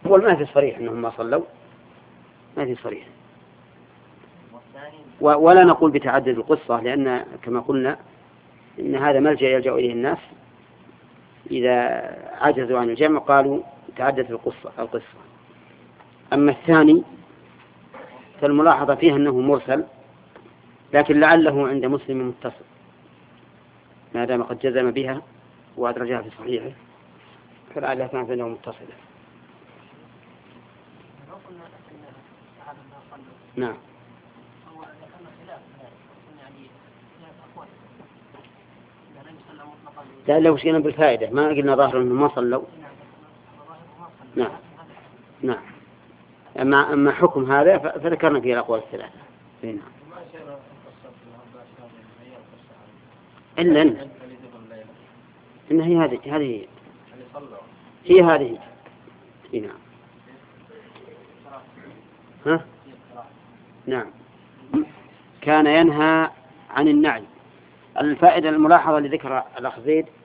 أقول ما في صريح أنهم ما صلوا، ما في صريح. ولا نقول بتعدد القصة، لأن كما قلنا إن هذا ملجأ يلجأ إليه الناس إذا عجزوا عن الجمع قالوا تعدد القصة. أما الثاني فالملاحظة فيه أنه مرسل، لكن لعله عند مسلم متصل ما دام قد جزم بها وأدرجها في صحيحه، فلعلها كانت عنده متصلة. نعم. لا لو شئنا بالفائدة ما قلنا ظاهر أنه ما صلوا. نعم نعم. أما حكم هذا فذكرنا فيه الأقوال الثلاثة. نعم. إلا إن هي هذه هي هذه. نعم. ها؟ نعم. كان ينهى عن النعي. الفائدة الملاحظة لذكر الأخ زيد